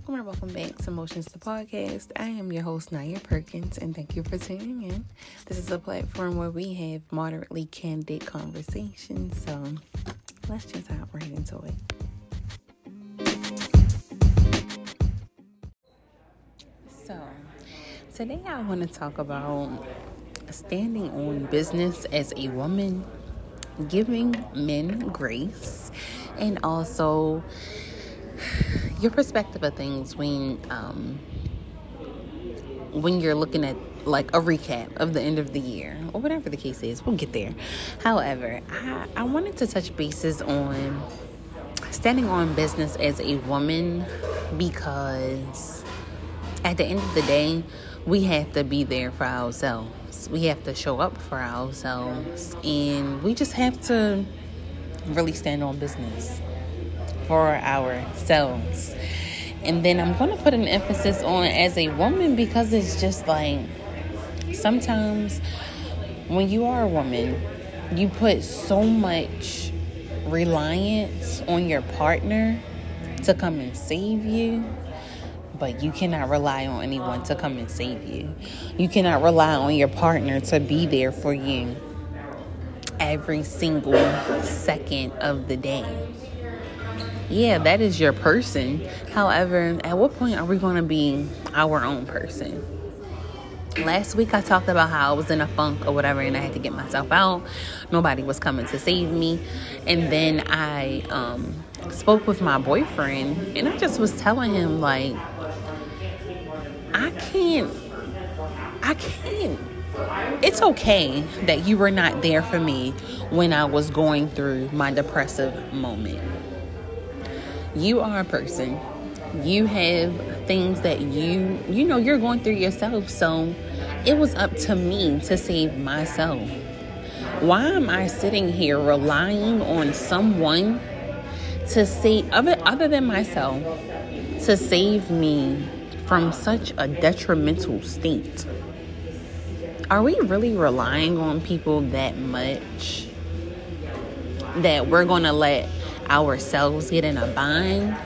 welcome back to Motions the Podcast. I am your host, Naya Perkins, and thank you for tuning in. This is a platform where we have moderately candid conversations, so let's just hop right into it. So, today I want to talk about standing on business as a woman, giving men grace, and also your perspective of things when you're looking at like a recap of the end of the year or whatever the case is. We'll get there. However, I wanted to touch bases on standing on business as a woman, because at the end of the day, we have to be there for ourselves. We have to show up for ourselves, and we just have to really stand on business for ourselves. And then I'm going to put an emphasis on as a woman, because it's just like sometimes when you are a woman, you put so much reliance on your partner to come and save you, but you cannot rely on anyone to come and save you. You cannot rely on your partner to be there for you every single second of the day. Yeah, that is your person. However, at what point are we going to be our own person? Last week I talked about how I was in a funk or whatever, and I had to get myself out. Nobody was coming to save me. And then I spoke with my boyfriend, and I just was telling him, like, I can't. It's okay that you were not there for me when I was going through my depressive moment. You are a person. You have things that you're going through yourself. So it was up to me to save myself. Why am I sitting here relying on someone to save, other than myself, to save me from such a detrimental state? Are we really relying on people that much that we're going to let ourselves get in a bind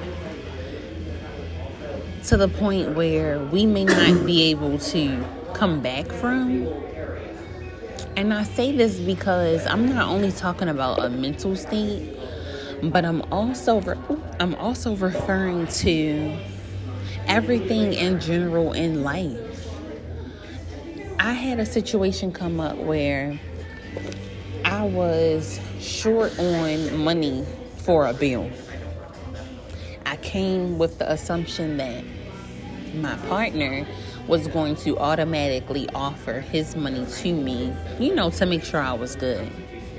to the point where we may not be able to come back from? And I say this because I'm not only talking about a mental state, but I'm also referring to everything in general in life. I had a situation come up where I was short on money for a bill. I came with the assumption that my partner was going to automatically offer his money to me, to make sure I was good.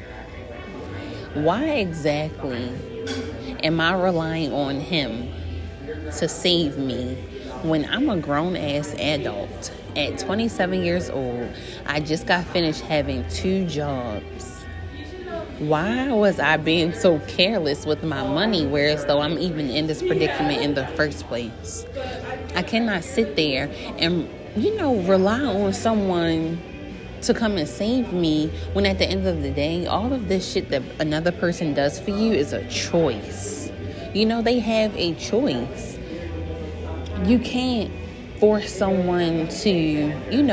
Why exactly am I relying on him to save me when I'm a grown-ass adult? At 27 years old, I just got finished having 2 jobs. Why was I being so careless with my money, whereas though I'm even in this predicament in the first place? I cannot sit there and, rely on someone to come and save me when at the end of the day, all of this shit that another person does for you is a choice. They have a choice. You can't force someone to,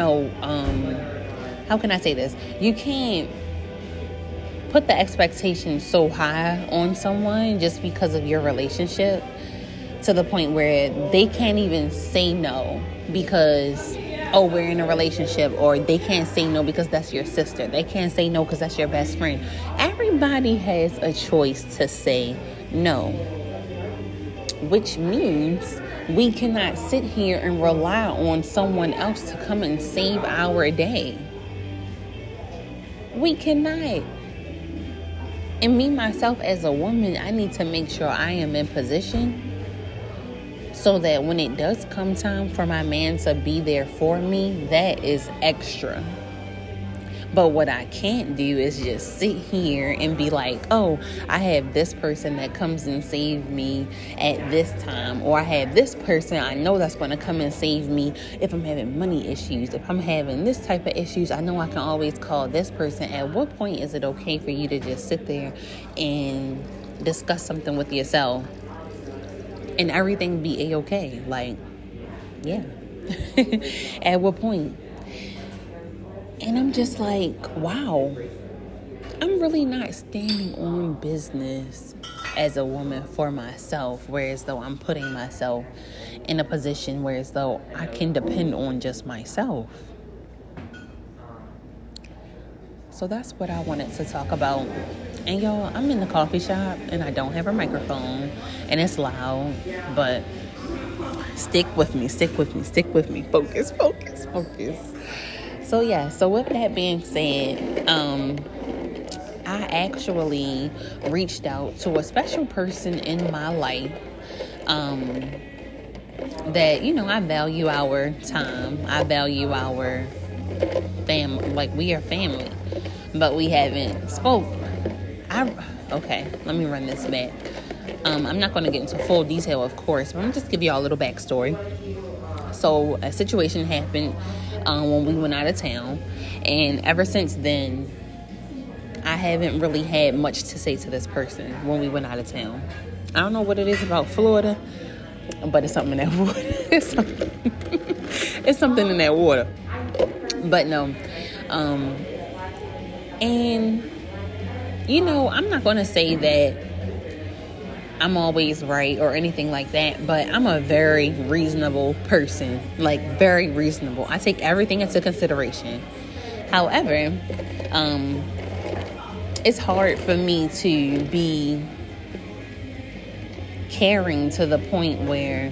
how can I say this? You can't put the expectation so high on someone just because of your relationship to the point where they can't even say no because, we're in a relationship, or they can't say no because that's your sister. They can't say no because that's your best friend. Everybody has a choice to say no, which means we cannot sit here and rely on someone else to come and save our day. We cannot. And me, myself, as a woman, I need to make sure I am in position so that when it does come time for my man to be there for me, that is extra. But what I can't do is just sit here and be like, I have this person that comes and saves me at this time. Or I have this person I know that's going to come and save me if I'm having money issues. If I'm having this type of issues, I know I can always call this person. At what point is it okay for you to just sit there and discuss something with yourself and everything be a-okay. Like, yeah. At what point? And I'm just like, wow, I'm really not standing on business as a woman for myself, whereas though I'm putting myself in a position whereas though I can depend on just myself. So that's what I wanted to talk about. And y'all, I'm in the coffee shop and I don't have a microphone and it's loud, but stick with me. Focus. So yeah, so with that being said, I actually reached out to a special person in my life that, I value our time. I value our family. Like, we are family, but we haven't spoke. Okay, let me run this back. I'm not going to get into full detail, of course, but I'm going to just give you all a little backstory. So a situation happened when we went out of town, and ever since then, I haven't really had much to say to this person when we went out of town. I don't know what it is about Florida, but it's something in that water. It's something in that water. But no. And, I'm not going to say that I'm always right or anything like that, but I'm a very reasonable person. Like, very reasonable. I take everything into consideration. However, it's hard for me to be caring to the point where,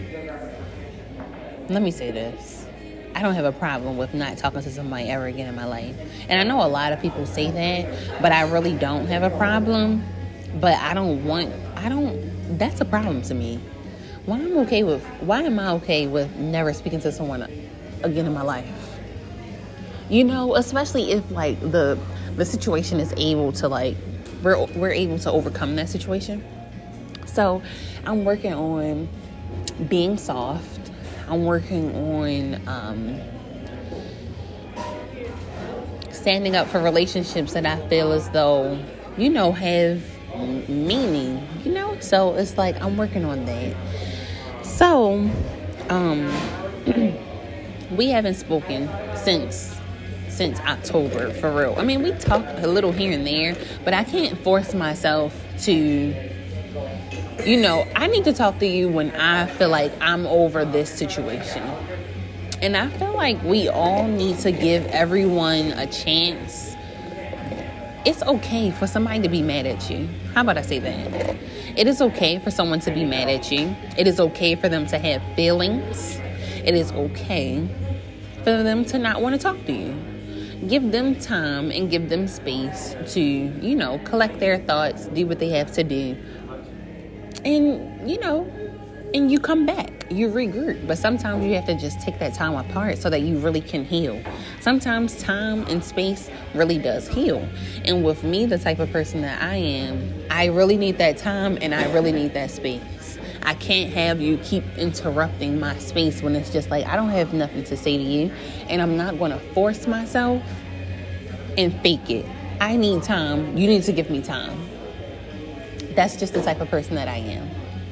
let me say this, I don't have a problem with not talking to somebody ever again in my life. And I know a lot of people say that, but I really don't have a problem. But that's a problem to me. Why am I okay with never speaking to someone again in my life? Especially if like the situation is able to, like, we're able to overcome that situation. So I'm working on being soft. I'm working on standing up for relationships that I feel as though, have meaning, so it's like I'm working on that. So we haven't spoken since October, for real. I mean, we talk a little here and there, but I can't force myself to, I need to talk to you when I feel like I'm over this situation. And I feel like we all need to give everyone a chance. It's okay for somebody to be mad at you. How about I say that? It is okay for someone to be mad at you. It is okay for them to have feelings. It is okay for them to not want to talk to you. Give them time and give them space to, collect their thoughts, do what they have to do. And, and you come back, you regroup. But sometimes you have to just take that time apart so that you really can heal. Sometimes time and space really does heal. And with me, the type of person that I am, I really need that time and I really need that space. I can't have you keep interrupting my space when it's just like, I don't have nothing to say to you. And I'm not going to force myself and fake it. I need time. You need to give me time. That's just the type of person that I am.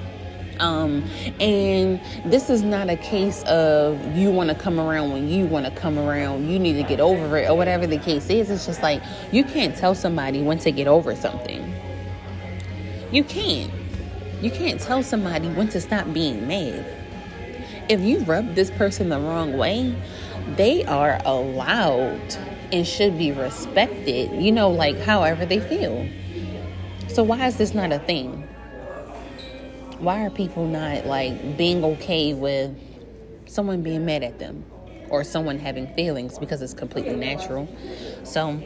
And this is not a case of you want to come around when you want to come around. You need to get over it or whatever the case is. It's just like, you can't tell somebody when to get over something. You can't tell somebody when to stop being mad. If you rub this person the wrong way, they are allowed and should be respected, like however they feel. So why is this not a thing? Why are people not like being okay with someone being mad at them or someone having feelings, because it's completely natural? So,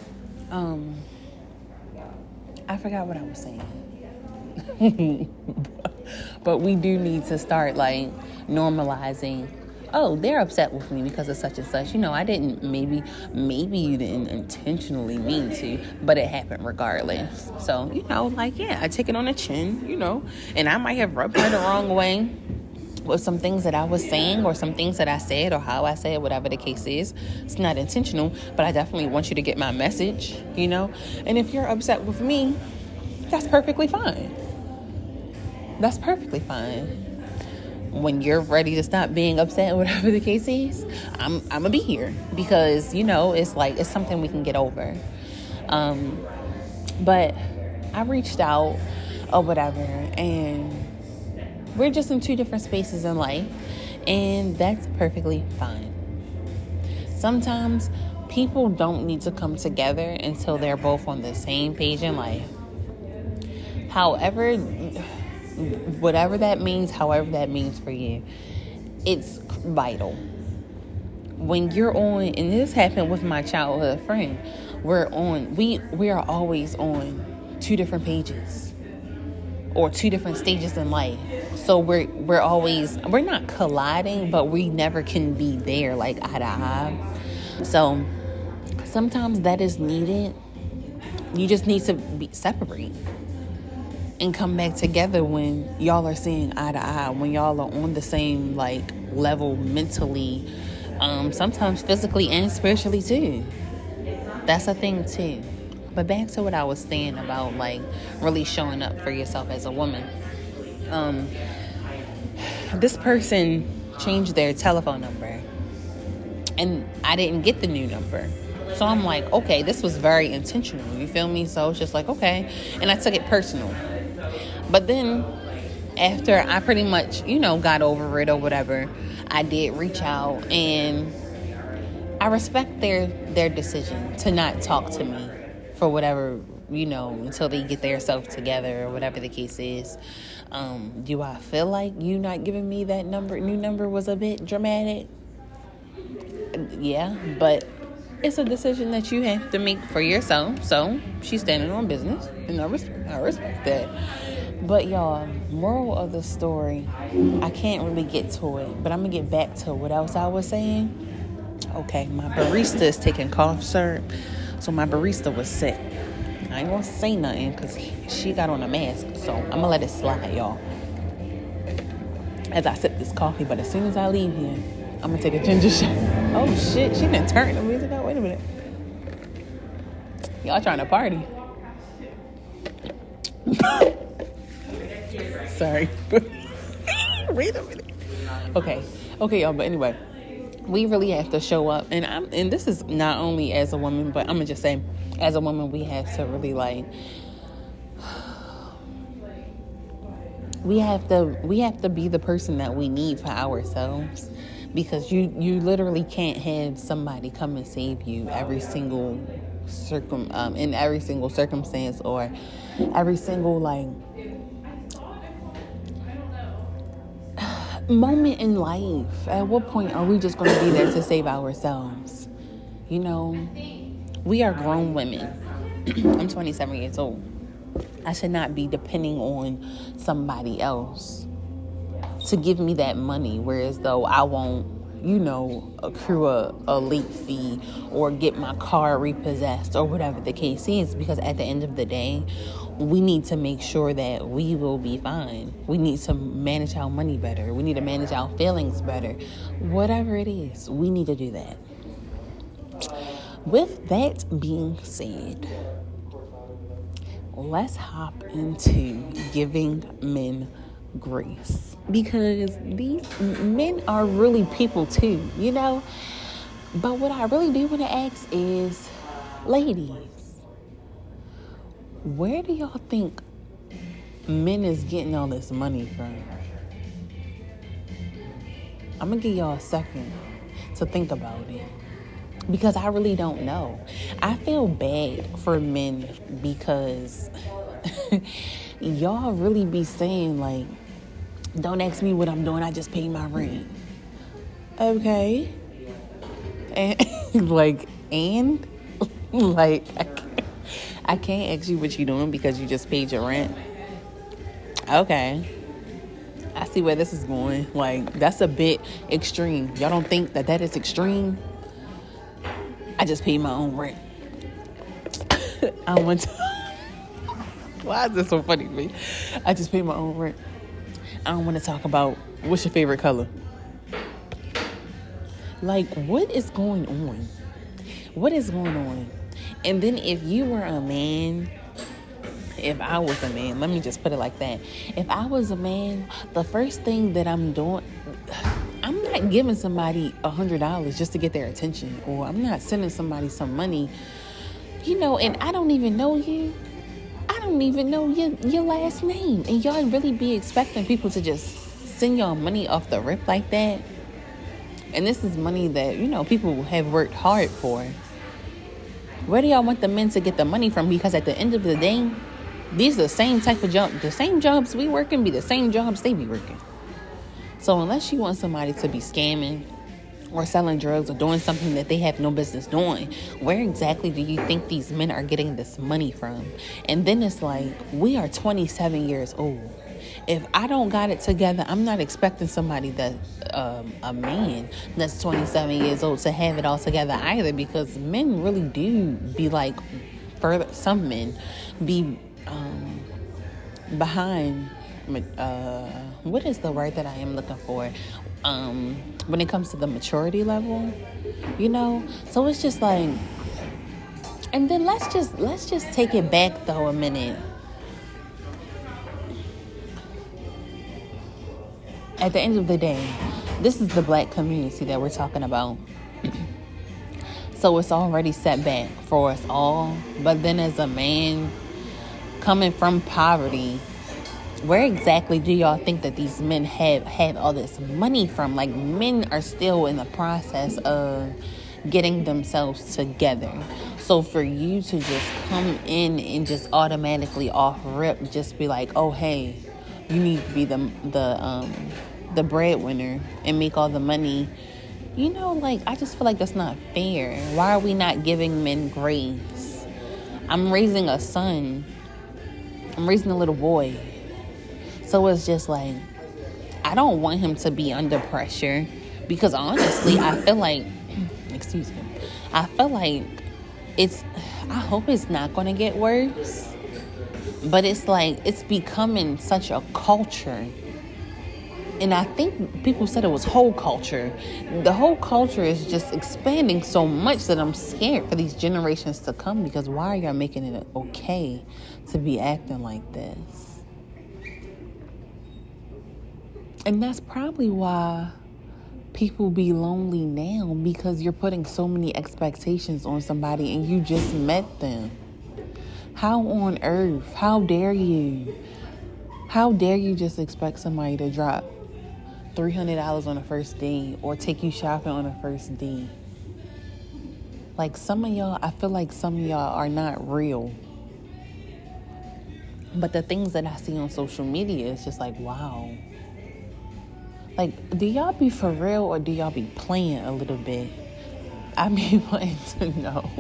I forgot what I was saying. But we do need to start like normalizing, oh, they're upset with me because of such and such. I didn't, maybe you didn't intentionally mean to, but it happened regardless. So, I take it on the chin, and I might have rubbed her the wrong way with some things that I was saying or some things that I said or how I said, whatever the case is. It's not intentional, but I definitely want you to get my message, And if you're upset with me, that's perfectly fine. That's perfectly fine. When you're ready to stop being upset, whatever the case is, I'm gonna be here because it's like it's something we can get over. But I reached out or whatever, and we're just in two different spaces in life, and that's perfectly fine. Sometimes people don't need to come together until they're both on the same page in life. However, whatever that means, however that means for you, it's vital. When you're on, and this happened with my childhood friend, we are always on two different pages or two different stages in life. So we're not colliding, but we never can be there like eye to eye. So sometimes that is needed. You just need to separate and come back together when y'all are seeing eye to eye, when y'all are on the same level mentally, sometimes physically and spiritually too. That's a thing too. But back to what I was saying about really showing up for yourself as a woman. This person changed their telephone number, and I didn't get the new number. So I'm like, okay, this was very intentional. You feel me? So it's just like, okay. And I took it personal. But then after I pretty much, got over it or whatever, I did reach out, and I respect their decision to not talk to me for whatever, until they get their self together or whatever the case is. Do I feel like you not giving me that new number was a bit dramatic? Yeah, but it's a decision that you have to make for yourself. So she's standing on business, and I respect that. But y'all, moral of the story, I can't really get to it, but I'm gonna get back to what else I was saying. Okay, my barista is taking cough syrup, so my barista was sick. I ain't gonna say nothing because she got on a mask, so I'm gonna let it slide, y'all, as I sip this coffee. But as soon as I leave here, I'm gonna take a ginger shot. Oh shit, she didn't turn the music out. Wait a minute, y'all trying to party? Sorry. Wait a minute. Okay, y'all. But anyway, we really have to show up, and this is not only as a woman, but I'm gonna just say, as a woman, we have to really we have to be the person that we need for ourselves, because you literally can't have somebody come and save you every single in every single circumstance, or every single moment in life. At what point are we just going to be there to save ourselves? We are grown women. I'm 27 years old. I should not be depending on somebody else to give me that money, whereas though I won't, accrue a late fee or get my car repossessed or whatever the case is, because at the end of the day, we need to make sure that we will be fine. We need to manage our money better. We need to manage our feelings better. Whatever it is, we need to do that. With that being said, let's hop into giving men grace, because these men are really people too, But what I really do want to ask is, ladies, where do y'all think men is getting all this money from? I'm gonna give y'all a second to think about it, because I really don't know. I feel bad for men because y'all really be saying don't ask me what I'm doing, I just paid my rent. Okay. And I can't ask you what you're doing because you just paid your rent. Okay. I see where this is going. That's a bit extreme. Y'all don't think that is extreme? I just paid my own rent. Why is this so funny to me? I just paid my own rent. I don't want to talk about what's your favorite color. What is going on? What is going on? And then if you were a man if I was a man, let me just put it like that. If I was a man, the first thing that I'm doing, I'm not giving somebody $100 just to get their attention, or I'm not sending somebody some money, and I don't even know you. I don't even know your last name. And y'all really be expecting people to just send y'all money off the rip like that? And this is money that, people have worked hard for. Where do y'all want the men to get the money from? Because at the end of the day, these are the same type of jobs. The same jobs we working be the same jobs they be working. So unless you want somebody to be scamming or selling drugs or doing something that they have no business doing, where exactly do you think these men are getting this money from? And then it's like, we are 27 years old. If I don't got it together, I'm not expecting somebody that, a man that's 27 years old to have it all together either, because men really do be like, some men be behind, what is the word that I am looking for? When it comes to the maturity level, so it's just like, and then let's just take it back though a minute. At the end of the day, this is the black community that we're talking about. So it's already set back for us all. But then as a man coming from poverty, where exactly do y'all think that these men have all this money from? Like, men are still in the process of getting themselves together. So for you to just come in and just automatically off rip, just be like, oh, hey, you need to be the breadwinner and make all the money. I just feel like that's not fair. Why are we not giving men grace? I'm raising a son. I'm raising a little boy. So it's just like, I don't want him to be under pressure, because honestly, I feel like, I hope it's not going to get worse, but it's like, it's becoming such a culture. And I think people said it was whole culture. The whole culture is just expanding so much that I'm scared for these generations to come, because why are y'all making it okay to be acting like this? And that's probably why people be lonely now, because you're putting so many expectations on somebody and you just met them. How on earth? How dare you? How dare you just expect somebody to drop $300 on the first date or take you shopping on the first date? Like, I feel like some of y'all are not real. But the things that I see on social media is just like, wow. Like, do y'all be for real or do y'all be playing a little bit? I be wanting to know.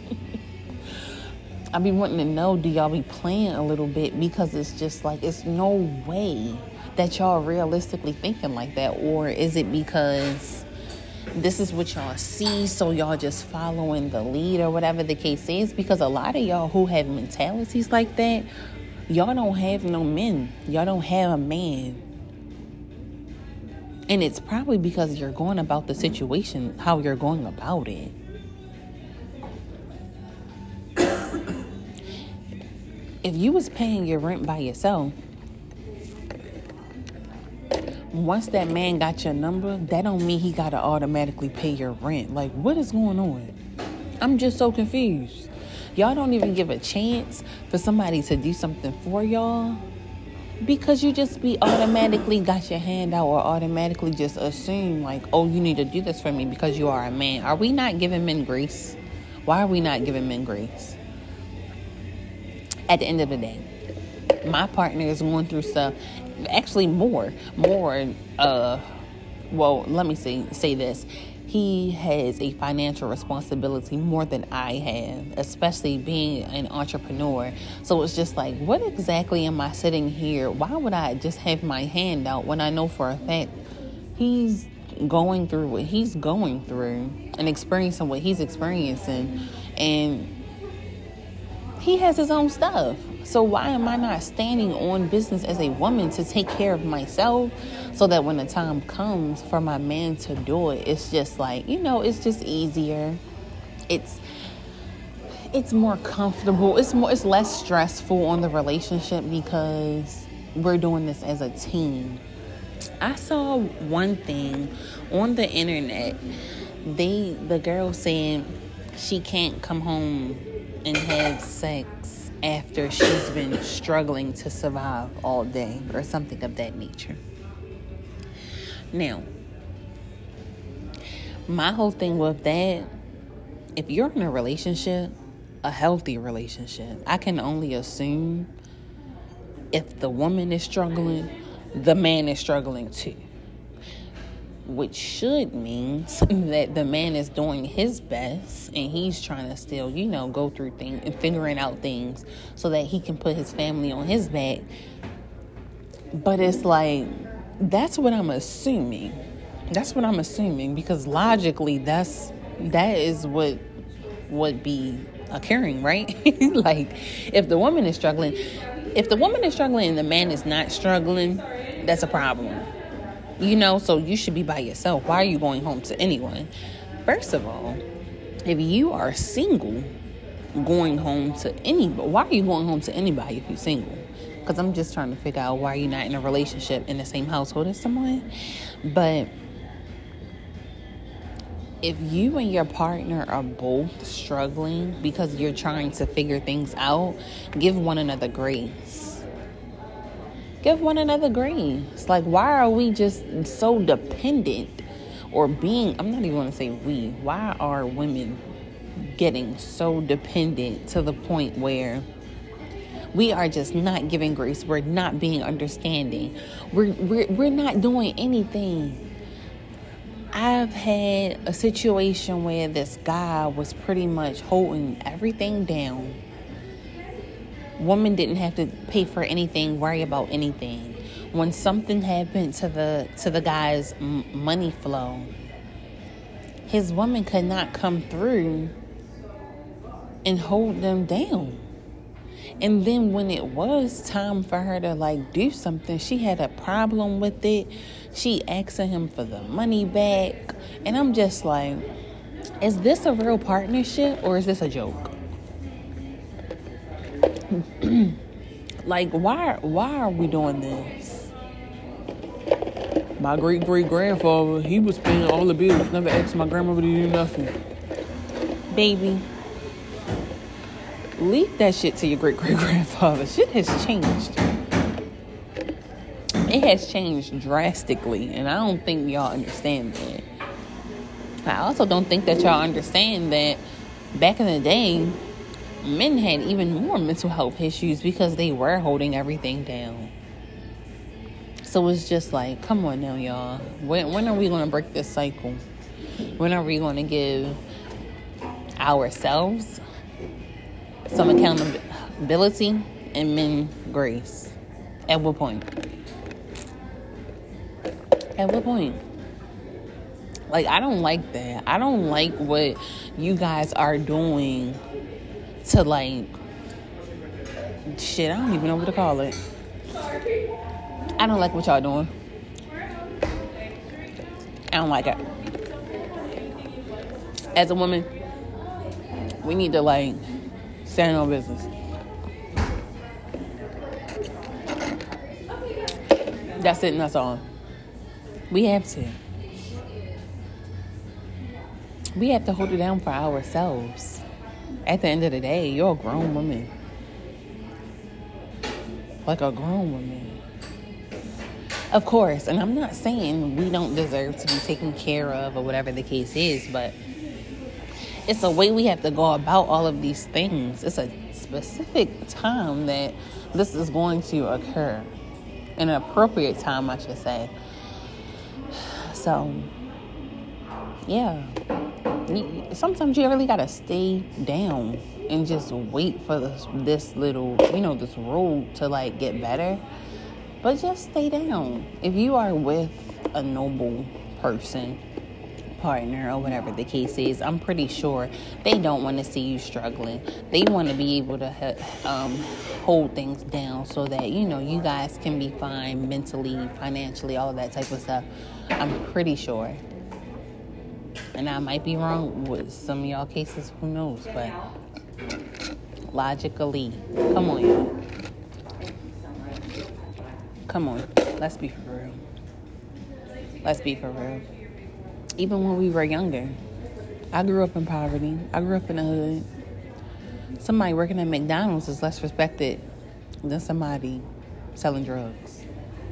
I be wanting to know, do y'all be playing a little bit? Because it's just like, it's no way that y'all realistically thinking like that. Or is it because this is what y'all see, so y'all just following the lead or whatever the case is? Because a lot of y'all who have mentalities like that, y'all don't have no men. Y'all don't have a man. And it's probably because you're going about the situation how you're going about it. If you was paying your rent by yourself, once that man got your number, that don't mean he got to automatically pay your rent. Like, what is going on? I'm just so confused. Y'all don't even give a chance for somebody to do something for y'all, because you just be automatically got your hand out, or automatically just assume like, oh, you need to do this for me because you are a man. Are we not giving men grace? Why are we not giving men grace? At the end of the day, my partner is going through stuff, actually more, well, let me say this. He has a financial responsibility more than I have, especially being an entrepreneur. So it's just like, what exactly am I sitting here? Why would I just have my hand out when I know for a fact he's going through what he's going through and experiencing what he's experiencing, and he has his own stuff. So why am I not standing on business as a woman to take care of myself, so that when the time comes for my man to do it, it's just like, it's just easier. it's more comfortable. It's less stressful on the relationship because we're doing this as a team. I saw one thing on the internet. The girl saying she can't come home and have sex after she's been struggling to survive all day or something of that nature. Now, my whole thing with that, if you're in a relationship, a healthy relationship, I can only assume if the woman is struggling, the man is struggling too. Which should mean that the man is doing his best and he's trying to still, go through things and figuring out things so that he can put his family on his back. But it's like, that's what I'm assuming. That's what I'm assuming because logically that is what would be occurring, right? Like, if the woman is struggling and the man is not struggling, that's a problem. So you should be by yourself. Why are you going home to anyone? First of all, if you are single, going home to anybody, why are you going home to anybody if you're single? Because I'm just trying to figure out why you're not in a relationship in the same household as someone. But if you and your partner are both struggling because you're trying to figure things out, give one another grace. Give one another grace. Like, why are we just so dependent I'm not even going to say we. Why are women getting so dependent to the point where we are just not giving grace? We're not being understanding. We're not doing anything. I've had a situation where this guy was pretty much holding everything down. Woman didn't have to pay for anything, worry about anything. When something happened to the guy's money flow, his woman could not come through and hold them down. And then when it was time for her to do something, she had a problem with it. She asking him for the money back. And I'm just like, is this a real partnership or is this a joke? Why are we doing this? My great-great-grandfather, he was paying all the bills. Never asked my grandmother to do nothing. Baby, leave that shit to your great-great-grandfather. Shit has changed. It has changed drastically, and I don't think y'all understand that. I also don't think that y'all understand that back in the day, men had even more mental health issues because they were holding everything down. So it's just like, come on now, y'all. When are we going to break this cycle? When are we going to give ourselves some accountability and men grace? At what point? At what point? I don't like that. I don't like what you guys are doing to shit, I don't even know what to call it. I don't like what y'all doing. I don't like it. As a woman, we need to stand on business. That's it and that's all. We have to. We have to hold it down for ourselves. At the end of the day, you're a grown woman. A grown woman. Of course, and I'm not saying we don't deserve to be taken care of or whatever the case is, but it's a way we have to go about all of these things. It's a specific time that this is going to occur. An appropriate time, I should say. So, yeah. Sometimes you really gotta stay down and just wait for this little, this road to get better. But just stay down. If you are with a noble person, partner, or whatever the case is, I'm pretty sure they don't want to see you struggling. They want to be able to hold things down so that, you guys can be fine mentally, financially, all of that type of stuff. I'm pretty sure. And I might be wrong with some of y'all cases, who knows, but logically. Come on, y'all. Come on. Let's be for real. Let's be for real. Even when we were younger, I grew up in poverty. I grew up in the hood. Somebody working at McDonald's is less respected than somebody selling drugs.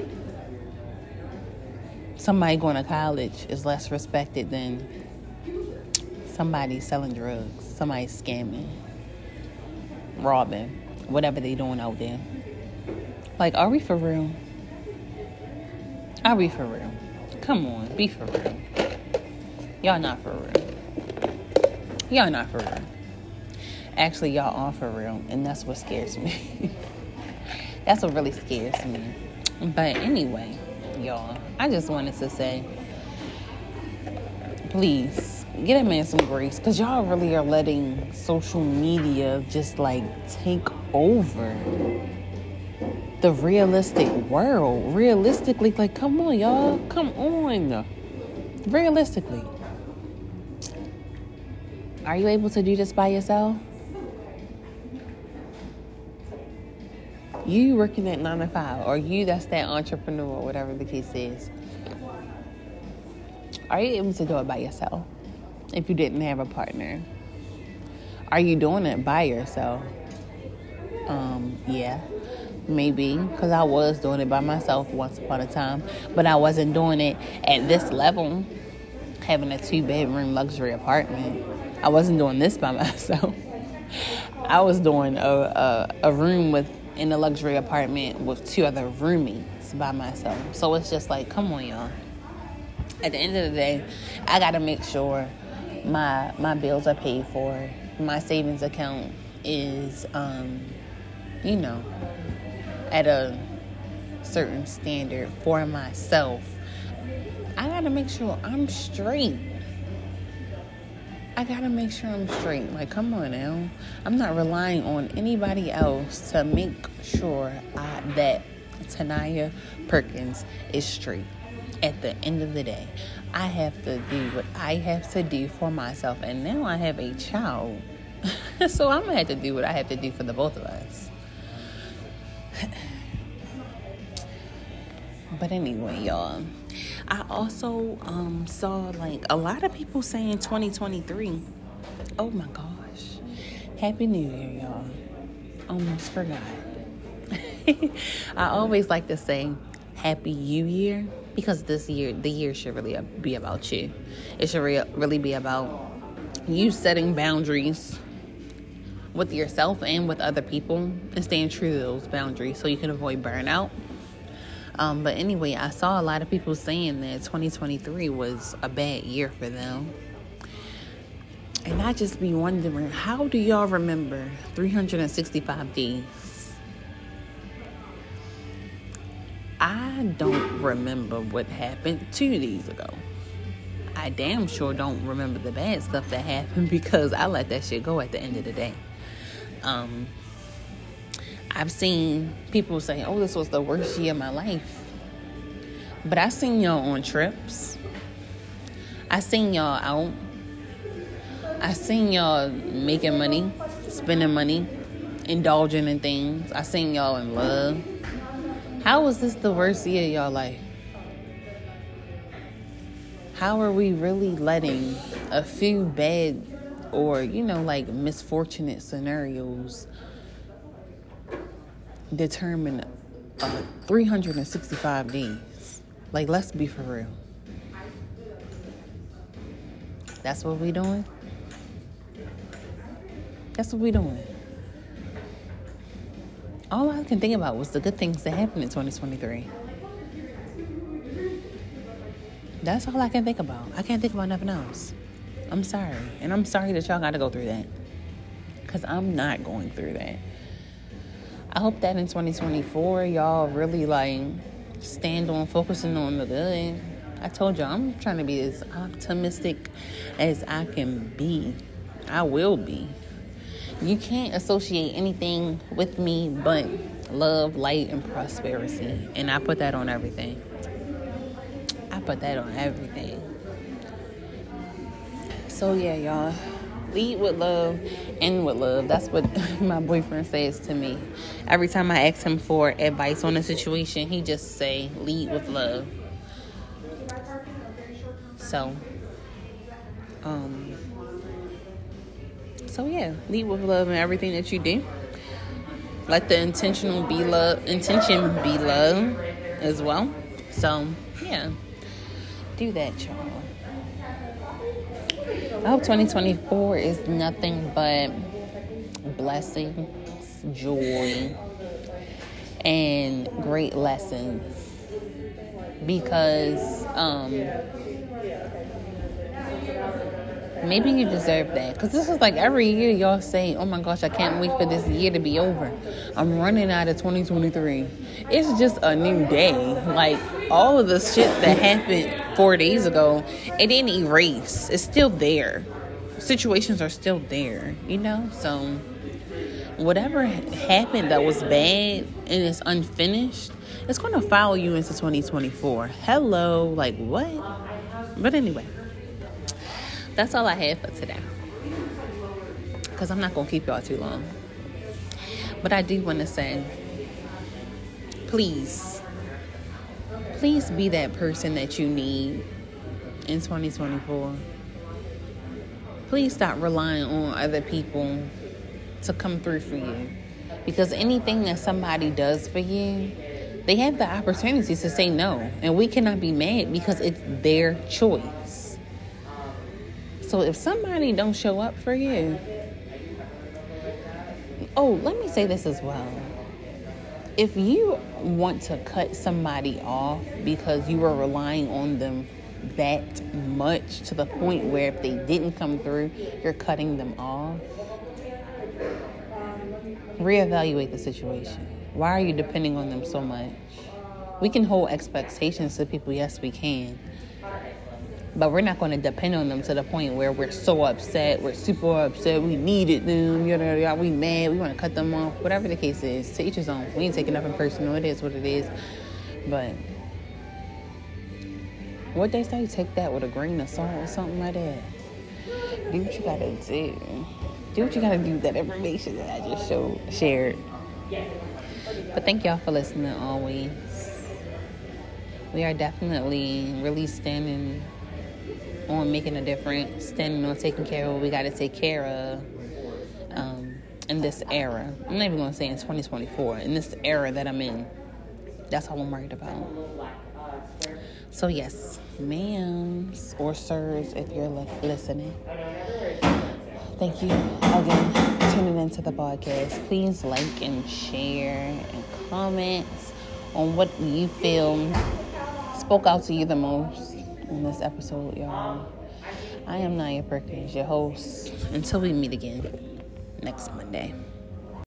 Somebody going to college is less respected than somebody selling drugs, somebody scamming, robbing, whatever they doing out there. Like, are we for real? Are we for real? Come on, be for real. Y'all not for real. Y'all not for real. Actually, y'all are for real, and that's what scares me. That's what really scares me. But anyway, y'all, I just wanted to say, please, get a man some grace, because y'all really are letting social media just, like, take over the realistic world. Realistically, like, come on, y'all. Come on. Realistically. Are you able to do this by yourself? You working at 9 to 5, or you that's that entrepreneur, whatever the case is. Are you able to do it by yourself if you didn't have a partner? Are you doing it by yourself? Yeah, maybe, because I was doing it by myself once upon a time, but I wasn't doing it at this level, having a 2-bedroom luxury apartment. I wasn't doing this by myself. I was doing a room in a luxury apartment with 2 other roommates by myself. So it's just like, come on, y'all. At the end of the day, I got to make sure my bills are paid for. My savings account is, at a certain standard for myself. I got to make sure I'm straight. I got to make sure I'm straight. Like, come on now. I'm not relying on anybody else to make sure that Tanaya Perkins is straight. At the end of the day, I have to do what I have to do for myself. And now I have a child. So I'm going to have to do what I have to do for the both of us. But anyway, y'all, I also saw, like, a lot of people saying 2023. Oh my gosh. Happy New Year, y'all. Almost forgot. I always like to say Happy New Year, because the year should really be about you. It should really be about you setting boundaries with yourself and with other people and staying true to those boundaries so you can avoid burnout. But anyway, I saw a lot of people saying that 2023 was a bad year for them. And I just be wondering, how do y'all remember 365 days? I don't remember what happened 2 days ago. I damn sure don't remember the bad stuff that happened, because I let that shit go at the end of the day. I've seen people say, oh, this was the worst year of my life. But I seen y'all on trips. I seen y'all out. I seen y'all making money, spending money, indulging in things. I seen y'all in love. How was this the worst year of y'all life? How are we really letting a few bad or, like, misfortunate scenarios determine 365 days? Like, let's be for real. That's what we doing? That's what we doing. All I can think about was the good things that happened in 2023. That's all I can think about. I can't think about nothing else. I'm sorry. And I'm sorry that y'all got to go through that. Because I'm not going through that. I hope that in 2024, y'all really, like, stand on focusing on the good. I told y'all, I'm trying to be as optimistic as I can be. I will be. You can't associate anything with me but love, light, and prosperity. And I put that on everything. I put that on everything. So, yeah, y'all. Lead with love, end with love. That's what my boyfriend says to me. Every time I ask him for advice on a situation, he just say, lead with love. So yeah, lead with love in everything that you do. Let the intention be love as well. So yeah, do that, y'all. I hope 2024 is nothing but blessings, joy, and great lessons. Because maybe you deserve that. Because this is like every year y'all say, oh my gosh, I can't wait for this year to be over. I'm running out of 2023. It's just a new day. Like, all of the shit that happened 4 days ago, it didn't erase. It's still there. Situations are still there, So, whatever happened that was bad and is unfinished, it's going to follow you into 2024. Hello, like what? But anyway, that's all I have for today. Because I'm not going to keep y'all too long. But I do want to say, please be that person that you need in 2024. Please stop relying on other people to come through for you. Because anything that somebody does for you, they have the opportunity to say no. And we cannot be mad because it's their choice. So if somebody don't show up for you... Oh, let me say this as well. If you want to cut somebody off because you were relying on them that much to the point where if they didn't come through, you're cutting them off, reevaluate the situation. Why are you depending on them so much? We can hold expectations to people, yes we can, but we're not going to depend on them to the point where we're so upset, we're super upset, we needed them, we mad, we want to cut them off, whatever the case is. To each his own. We ain't taking nothing personal. It is what it is. But what they say, take that with a grain of salt or something like that. Do what you gotta do. Do what you gotta do with that information that I just shared. But thank y'all for listening always. We are definitely really standing on making a difference, standing on taking care of what we got to take care of in this era. I'm not even going to say in 2024. In this era that I'm in. That's all I'm worried about. So yes, ma'ams or sirs, if you're listening, thank you again for tuning into the podcast. Please like and share and comment on what you feel spoke out to you the most in this episode, y'all. I am Naya Perkins, your host. Until we meet again next Monday.